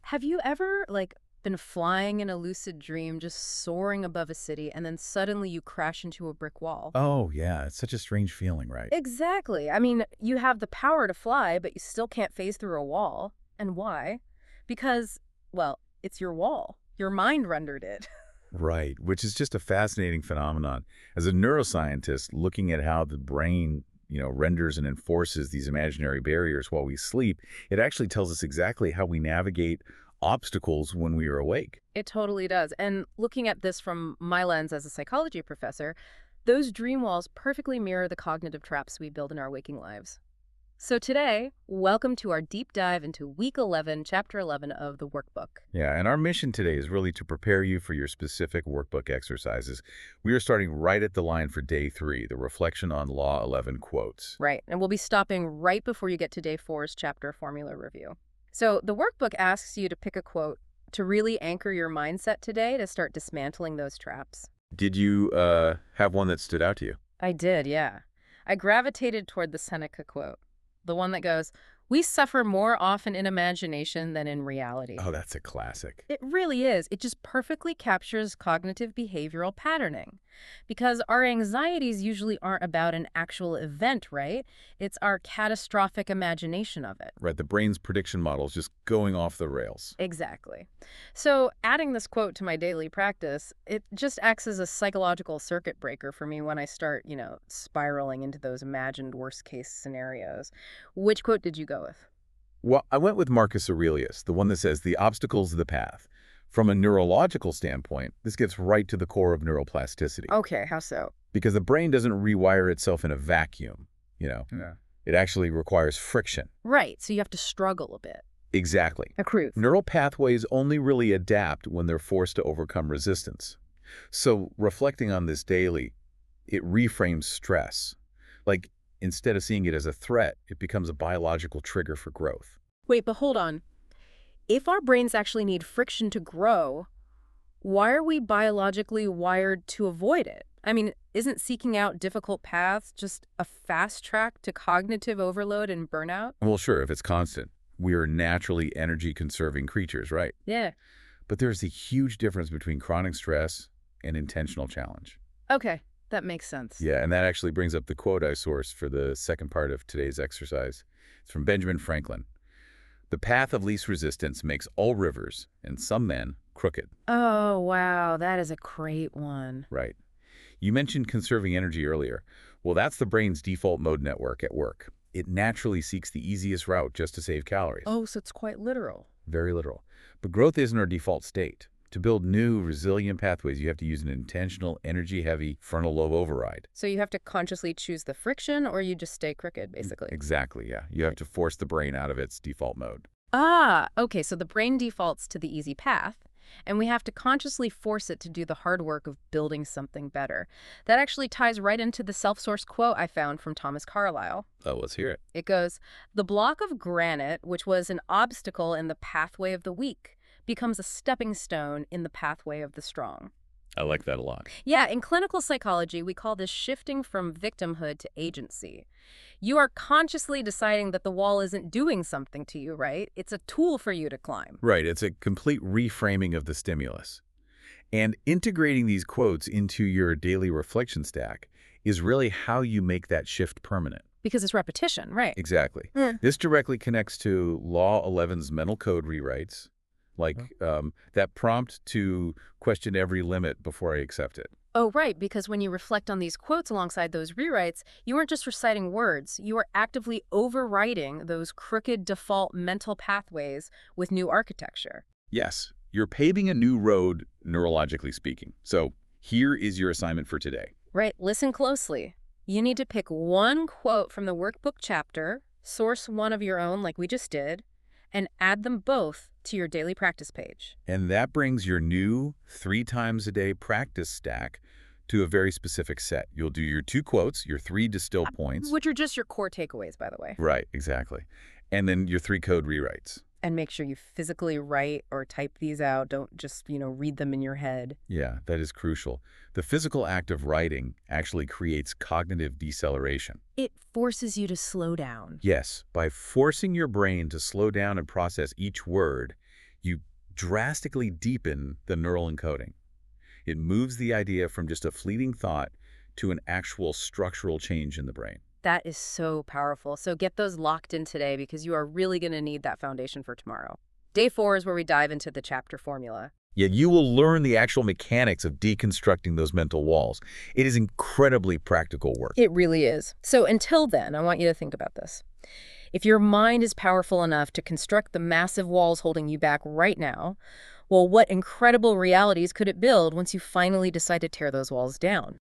Have you ever, been flying in a lucid dream, just soaring above a city, and then suddenly you crash into a brick wall? Oh, yeah, it's such a strange feeling, right? Exactly. I mean, you have the power to fly, but you still can't phase through a wall. And why? Because, well, it's your wall. Your mind rendered it. Right, which is just a fascinating phenomenon. As a neuroscientist, looking at how the brain, renders and enforces these imaginary barriers while we sleep, it actually tells us exactly how we navigate obstacles when we are awake. It totally does. And looking at this from my lens as a psychology professor, those dream walls perfectly mirror the cognitive traps we build in our waking lives. So today, welcome to our deep dive into week 11, chapter 11 of the workbook. Yeah, and our mission today is really to prepare you for your specific workbook exercises. We are starting right at the line for day 3, the reflection on Law 11 quotes. Right, and we'll be stopping right before you get to day 4's chapter formula review. So the workbook asks you to pick a quote to really anchor your mindset today to start dismantling those traps. Did you have one that stood out to you? I did, yeah. I gravitated toward the Seneca quote, the one that goes, "We suffer more often in imagination than in reality." Oh, that's a classic. It really is. It just perfectly captures cognitive behavioral patterning. Because our anxieties usually aren't about an actual event, right? It's our catastrophic imagination of it. Right, the brain's prediction model is just going off the rails. Exactly. So, adding this quote to my daily practice, it just acts as a psychological circuit breaker for me when I start, spiraling into those imagined worst case scenarios. Which quote did you go with? Well, I went with Marcus Aurelius, the one that says, the obstacle's the path. From a neurological standpoint, this gets right to the core of neuroplasticity. Okay, how so? Because the brain doesn't rewire itself in a vacuum, Yeah. It actually requires friction. Right, so you have to struggle a bit. Exactly. Accrue. Neural pathways only really adapt when they're forced to overcome resistance. So reflecting on this daily, it reframes stress. Like, instead of seeing it as a threat, it becomes a biological trigger for growth. Wait, but hold on. If our brains actually need friction to grow, why are we biologically wired to avoid it? I mean, isn't seeking out difficult paths just a fast track to cognitive overload and burnout? Well, sure, if it's constant. We are naturally energy-conserving creatures, right? Yeah. But there's a huge difference between chronic stress and intentional challenge. Okay, that makes sense. Yeah, and that actually brings up the quote I sourced for the second part of today's exercise. It's from Benjamin Franklin. The path of least resistance makes all rivers, and some men, crooked. Oh, wow, that is a great one. Right. You mentioned conserving energy earlier. Well, that's the brain's default mode network at work. It naturally seeks the easiest route just to save calories. Oh, so it's quite literal. Very literal. But growth isn't our default state. To build new, resilient pathways, you have to use an intentional, energy-heavy frontal lobe override. So you have to consciously choose the friction, or you just stay crooked, basically. Exactly, yeah. You have to force the brain out of its default mode. Ah, okay, so the brain defaults to the easy path, and we have to consciously force it to do the hard work of building something better. That actually ties right into the self-sourced quote I found from Thomas Carlyle. Oh, let's hear it. It goes, "The block of granite, which was an obstacle in the pathway of the weak, becomes a stepping stone in the pathway of the strong." I like that a lot. Yeah, in clinical psychology, we call this shifting from victimhood to agency. You are consciously deciding that the wall isn't doing something to you, right? It's a tool for you to climb. Right, it's a complete reframing of the stimulus. And integrating these quotes into your daily reflection stack is really how you make that shift permanent. Because it's repetition, right? Exactly. Yeah. This directly connects to Law 11's mental code rewrites, like that prompt to question every limit before I accept it. Oh, right, because when you reflect on these quotes alongside those rewrites, you aren't just reciting words, you are actively overwriting those crooked default mental pathways with new architecture. Yes, you're paving a new road, neurologically speaking. So here is your assignment for today. Right, listen closely. You need to pick one quote from the workbook chapter, source one of your own like we just did, and add them both to your daily practice page. And that brings your new 3 times a day practice stack to a very specific set. You'll do your 2 quotes, your 3 distilled points. Which are just your core takeaways, by the way. Right, exactly. And then your 3 code rewrites. And make sure you physically write or type these out. Don't just, read them in your head. Yeah, that is crucial. The physical act of writing actually creates cognitive deceleration. It forces you to slow down. Yes, by forcing your brain to slow down and process each word, You drastically deepen the neural encoding. It moves the idea from just a fleeting thought to an actual structural change in the brain. That is so powerful. So get those locked in today because you are really going to need that foundation for tomorrow. Day 4 is where we dive into the chapter formula. Yet you will learn the actual mechanics of deconstructing those mental walls. It is incredibly practical work. It really is. So until then, I want you to think about this. If your mind is powerful enough to construct the massive walls holding you back right now, well, what incredible realities could it build once you finally decide to tear those walls down?